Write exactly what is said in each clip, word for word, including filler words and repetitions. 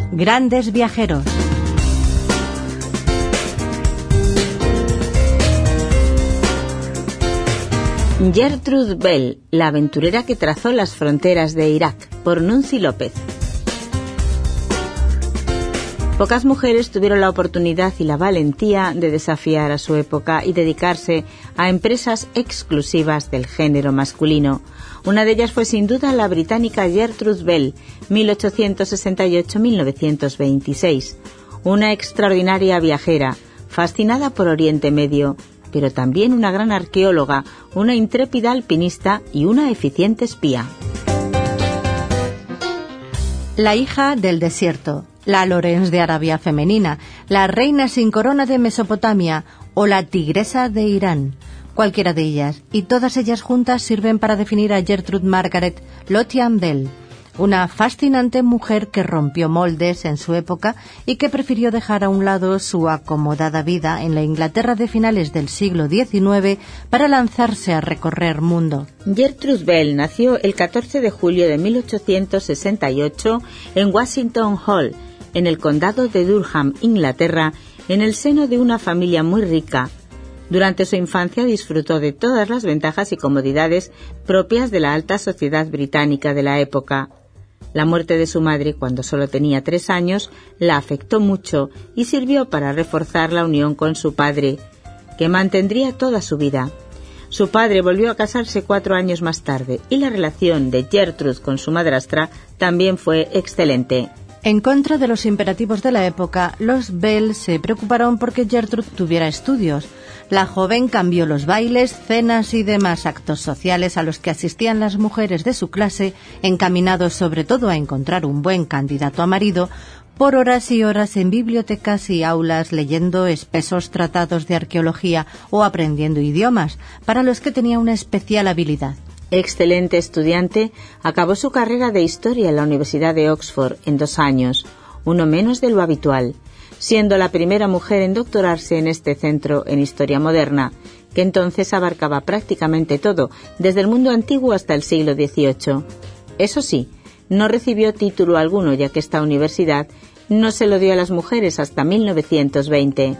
Grandes viajeros. Gertrude Bell, la aventurera que trazó las fronteras de Irak, por Nunzi López. Pocas mujeres tuvieron la oportunidad y la valentía de desafiar a su época y dedicarse a empresas exclusivas del género masculino. Una de ellas fue sin duda la británica Gertrude Bell, mil ochocientos sesenta y ocho a mil novecientos veintiséis. Una extraordinaria viajera, fascinada por Oriente Medio, pero también una gran arqueóloga, una intrépida alpinista y una eficiente espía. La hija del desierto, la Lorenz de Arabia femenina, la reina sin corona de Mesopotamia o la tigresa de Irán. Cualquiera de ellas, y todas ellas juntas sirven para definir a Gertrude Margaret Lothian Bell, una fascinante mujer que rompió moldes en su época y que prefirió dejar a un lado su acomodada vida en la Inglaterra de finales del siglo diecinueve para lanzarse a recorrer mundo. Gertrude Bell nació el catorce de julio de mil ochocientos sesenta y ocho en Washington Hall, en el condado de Durham, Inglaterra, en el seno de una familia muy rica. Durante su infancia disfrutó de todas las ventajas y comodidades propias de la alta sociedad británica de la época. La muerte de su madre, cuando solo tenía tres años, la afectó mucho y sirvió para reforzar la unión con su padre, que mantendría toda su vida. Su padre volvió a casarse cuatro años más tarde y la relación de Gertrude con su madrastra también fue excelente. En contra de los imperativos de la época, los Bell se preocuparon porque Gertrude tuviera estudios. La joven cambió los bailes, cenas y demás actos sociales a los que asistían las mujeres de su clase, encaminados sobre todo a encontrar un buen candidato a marido, por horas y horas en bibliotecas y aulas leyendo espesos tratados de arqueología o aprendiendo idiomas, para los que tenía una especial habilidad. Excelente estudiante, acabó su carrera de historia en la Universidad de Oxford en dos años, uno menos de lo habitual, siendo la primera mujer en doctorarse en este centro en historia moderna, que entonces abarcaba prácticamente todo, desde el mundo antiguo hasta el siglo dieciocho. Eso sí, no recibió título alguno, ya que esta universidad no se lo dio a las mujeres hasta mil novecientos veinte.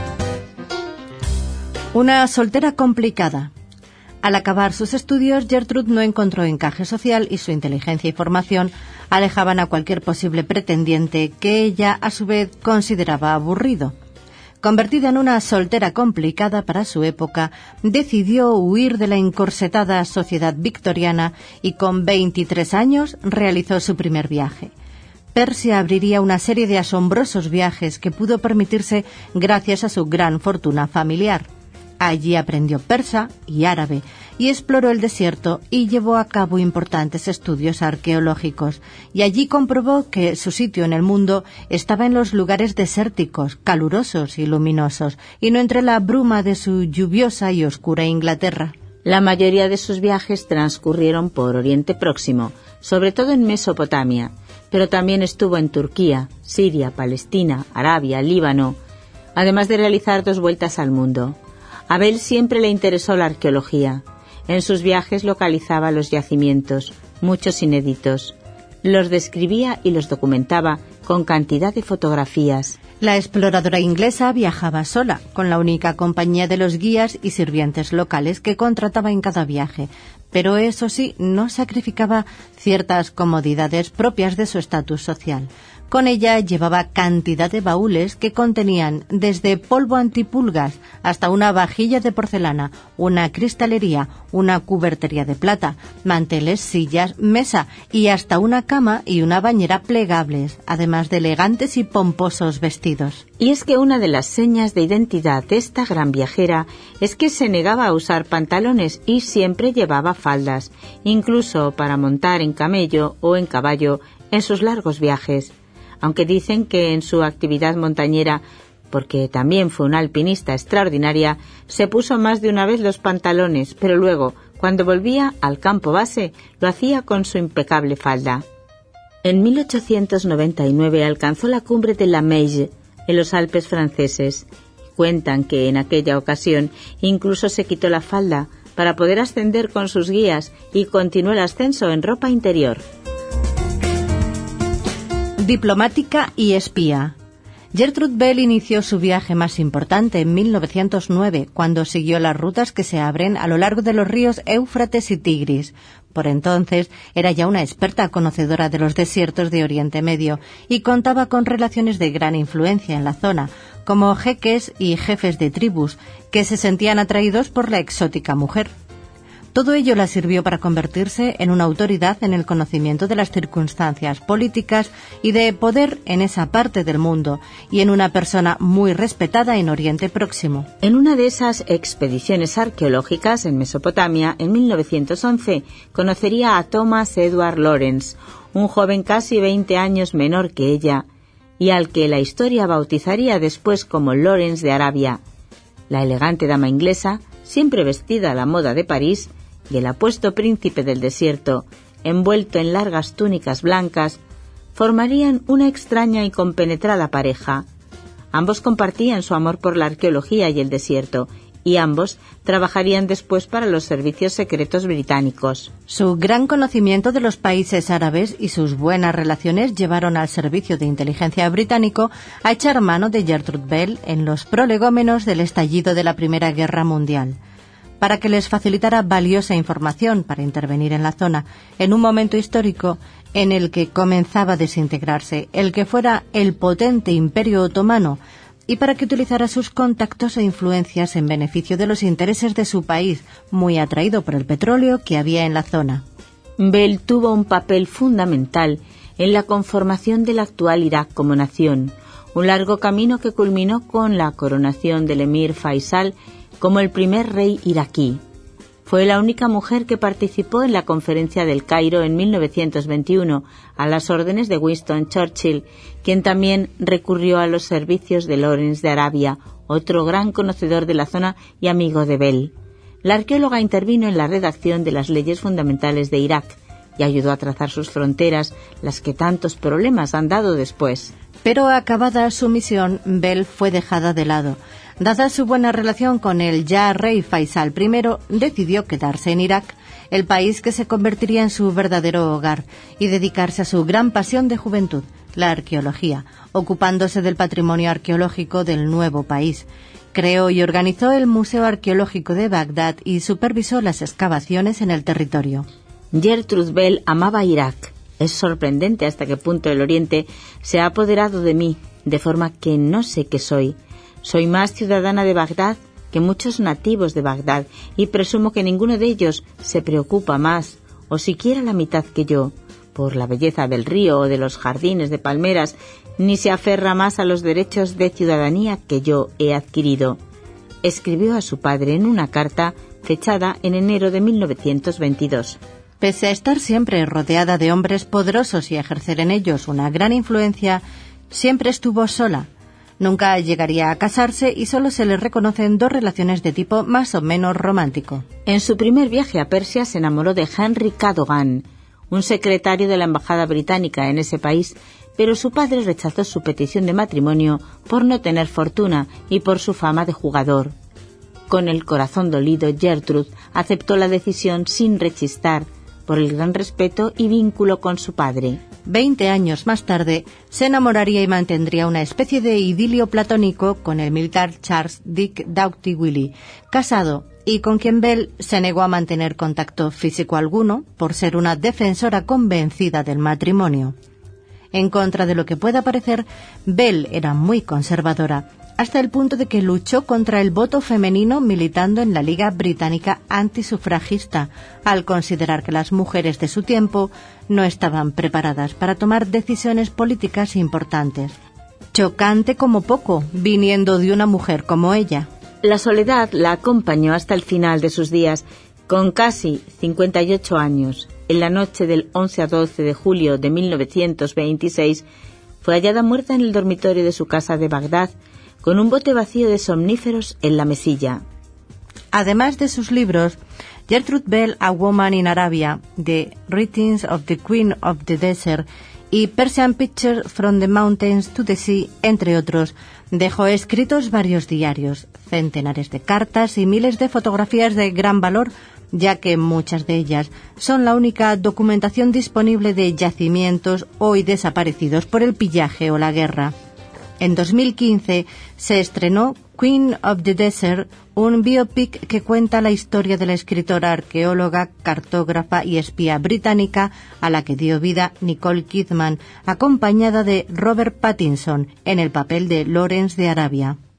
Una soltera complicada. Al acabar sus estudios, Gertrude no encontró encaje social y su inteligencia y formación alejaban a cualquier posible pretendiente que ella, a su vez, consideraba aburrido. Convertida en una soltera complicada para su época, decidió huir de la encorsetada sociedad victoriana y con veintitrés años realizó su primer viaje. Persia abriría una serie de asombrosos viajes que pudo permitirse gracias a su gran fortuna familiar. Allí aprendió persa y árabe y exploró el desierto y llevó a cabo importantes estudios arqueológicos. Y allí comprobó que su sitio en el mundo estaba en los lugares desérticos, calurosos y luminosos, y no entre la bruma de su lluviosa y oscura Inglaterra. La mayoría de sus viajes transcurrieron por Oriente Próximo, sobre todo en Mesopotamia, pero también estuvo en Turquía, Siria, Palestina, Arabia, Líbano, además de realizar dos vueltas al mundo. A Bell siempre le interesó la arqueología. En sus viajes localizaba los yacimientos, muchos inéditos. Los describía y los documentaba con cantidad de fotografías. La exploradora inglesa viajaba sola, con la única compañía de los guías y sirvientes locales que contrataba en cada viaje. Pero eso sí, no sacrificaba ciertas comodidades propias de su estatus social. Con ella llevaba cantidad de baúles que contenían desde polvo antipulgas hasta una vajilla de porcelana, una cristalería, una cubertería de plata, manteles, sillas, mesa y hasta una cama y una bañera plegables, además de elegantes y pomposos vestidos. Y es que una de las señas de identidad de esta gran viajera es que se negaba a usar pantalones y siempre llevaba faldas, incluso para montar en camello o en caballo en sus largos viajes. Aunque dicen que en su actividad montañera, porque también fue una alpinista extraordinaria, se puso más de una vez los pantalones, pero luego, cuando volvía al campo base, lo hacía con su impecable falda. En mil ochocientos noventa y nueve alcanzó la cumbre de la Meije, en los Alpes franceses. Cuentan que en aquella ocasión incluso se quitó la falda para poder ascender con sus guías y continuó el ascenso en ropa interior. Diplomática y espía. Gertrude Bell inició su viaje más importante en mil novecientos nueve, cuando siguió las rutas que se abren a lo largo de los ríos Éufrates y Tigris. Por entonces era ya una experta conocedora de los desiertos de Oriente Medio y contaba con relaciones de gran influencia en la zona, como jeques y jefes de tribus, que se sentían atraídos por la exótica mujer. Todo ello la sirvió para convertirse en una autoridad en el conocimiento de las circunstancias políticas y de poder en esa parte del mundo, y en una persona muy respetada en Oriente Próximo. En una de esas expediciones arqueológicas en Mesopotamia, en mil novecientos once, conocería a Thomas Edward Lawrence, un joven casi veinte años menor que ella, y al que la historia bautizaría después como Lawrence de Arabia. La elegante dama inglesa, siempre vestida a la moda de París, y el apuesto príncipe del desierto, envuelto en largas túnicas blancas, formarían una extraña y compenetrada pareja. Ambos compartían su amor por la arqueología y el desierto, y ambos trabajarían después para los servicios secretos británicos. Su gran conocimiento de los países árabes y sus buenas relaciones llevaron al servicio de inteligencia británico a echar mano de Gertrude Bell en los prolegómenos del estallido de la Primera Guerra Mundial, para que les facilitara valiosa información para intervenir en la zona, en un momento histórico en el que comenzaba a desintegrarse el que fuera el potente Imperio Otomano, y para que utilizara sus contactos e influencias en beneficio de los intereses de su país, muy atraído por el petróleo que había en la zona. Bell tuvo un papel fundamental en la conformación del actual Irak como nación, un largo camino que culminó con la coronación del emir Faisal como el primer rey iraquí. Fue la única mujer que participó en la Conferencia del Cairo en mil novecientos veintiuno, a las órdenes de Winston Churchill, quien también recurrió a los servicios de Lawrence de Arabia, otro gran conocedor de la zona y amigo de Bell. La arqueóloga intervino en la redacción de las leyes fundamentales de Irak y ayudó a trazar sus fronteras, las que tantos problemas han dado después. Pero acabada su misión, Bell fue dejada de lado. Dada su buena relación con el ya rey Faisal primero, decidió quedarse en Irak, el país que se convertiría en su verdadero hogar, y dedicarse a su gran pasión de juventud, la arqueología, ocupándose del patrimonio arqueológico del nuevo país. Creó y organizó el Museo Arqueológico de Bagdad y supervisó las excavaciones en el territorio. Gertrude Bell amaba Irak. Es sorprendente hasta qué punto el Oriente se ha apoderado de mí, de forma que no sé qué soy. Soy más ciudadana de Bagdad que muchos nativos de Bagdad, y presumo que ninguno de ellos se preocupa más, o siquiera la mitad que yo, por la belleza del río o de los jardines de palmeras, ni se aferra más a los derechos de ciudadanía que yo he adquirido. Escribió a su padre en una carta fechada en enero de mil novecientos veintidós. Pese a estar siempre rodeada de hombres poderosos y ejercer en ellos una gran influencia, siempre estuvo sola. Nunca llegaría a casarse y solo se le reconocen dos relaciones de tipo más o menos romántico. En su primer viaje a Persia se enamoró de Henry Cadogan, un secretario de la embajada británica en ese país, pero su padre rechazó su petición de matrimonio por no tener fortuna y por su fama de jugador. Con el corazón dolido, Gertrude aceptó la decisión sin rechistar, por el gran respeto y vínculo con su padre. Veinte años más tarde, se enamoraría y mantendría una especie de idilio platónico con el militar Charles Dick Doughty Willie, casado, y con quien Bell se negó a mantener contacto físico alguno por ser una defensora convencida del matrimonio. En contra de lo que pueda parecer, Bell era muy conservadora, hasta el punto de que luchó contra el voto femenino militando en la Liga Británica Antisufragista, al considerar que las mujeres de su tiempo no estaban preparadas para tomar decisiones políticas importantes. Chocante como poco, viniendo de una mujer como ella. La soledad la acompañó hasta el final de sus días, con casi cincuenta y ocho años. En la noche del once a doce de julio de mil novecientos veintiséis, fue hallada muerta en el dormitorio de su casa de Bagdad, con un bote vacío de somníferos en la mesilla. Además de sus libros, Gertrude Bell, A Woman in Arabia, The Writings of the Queen of the Desert y Persian Pictures from the Mountains to the Sea, entre otros, dejó escritos varios diarios, centenares de cartas y miles de fotografías de gran valor ya que muchas de ellas son la única documentación disponible de yacimientos hoy desaparecidos por el pillaje o la guerra. En dos mil quince se estrenó Queen of the Desert, un biopic que cuenta la historia de la escritora, arqueóloga, cartógrafa y espía británica a la que dio vida Nicole Kidman, acompañada de Robert Pattinson en el papel de Lawrence de Arabia.